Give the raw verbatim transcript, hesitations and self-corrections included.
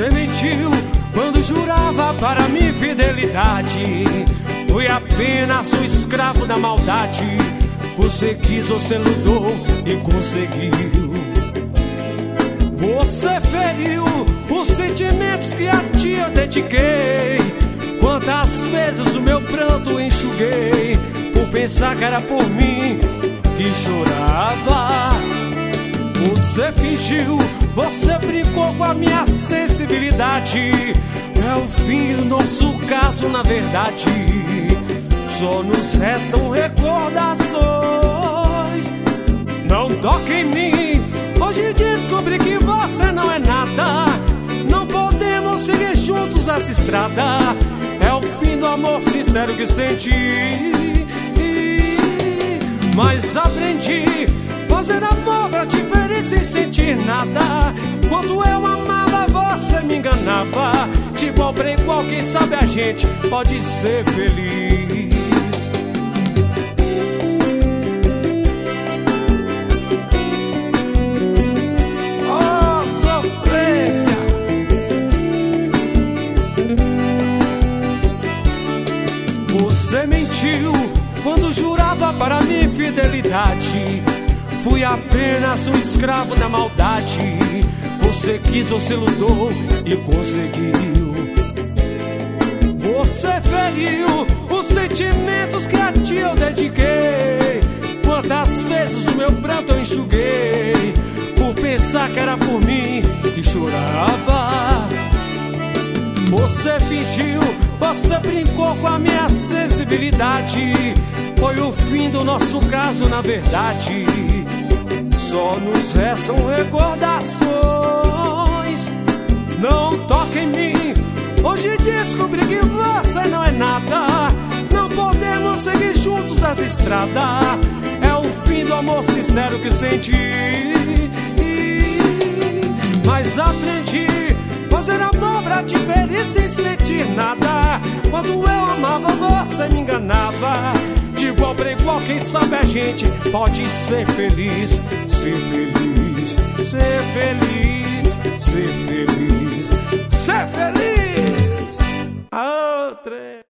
Você mentiu quando jurava para mim fidelidade. Fui apenas um escravo da maldade. Você quis, você lutou e conseguiu. Você feriu os sentimentos que a ti eu dediquei. Quantas vezes o meu pranto enxuguei por pensar que era por mim que chorava. Você fingiu, você brincou com a minha sensibilidade. É o fim do nosso caso, na verdade. Só nos restam recordações. Não toque em mim. Hoje descobri que você não é nada. Não podemos seguir juntos essa estrada. É o fim do amor sincero que senti. Mas aprendi fazer amor pra te ferir sem sentir nada. Quando eu amava, você me enganava. De igual pra igual, quem sabe a gente pode ser feliz. Oh, sofrência! Você mentiu quando jurava para mim fidelidade. Fui apenas um escravo da maldade. Você quis, você lutou e conseguiu. Você feriu os sentimentos que a ti eu dediquei. Quantas vezes o meu pranto eu enxuguei por pensar que era por mim que chorava. Você fingiu, você brincou com a minha sensibilidade. Foi o fim do nosso caso, na verdade. Só nos restam recordações. Não toque em mim. Hoje descobri que você não é nada. Não podemos seguir juntos essa estrada. É o fim do amor sincero que senti. Mas aprendi fazer amor pra te ferir sem sentir nada. Quando eu amava, você me enganava. De igual pra igual, quem sabe a gente pode ser feliz. Ser feliz, ser feliz, ser feliz, ser feliz. A outra.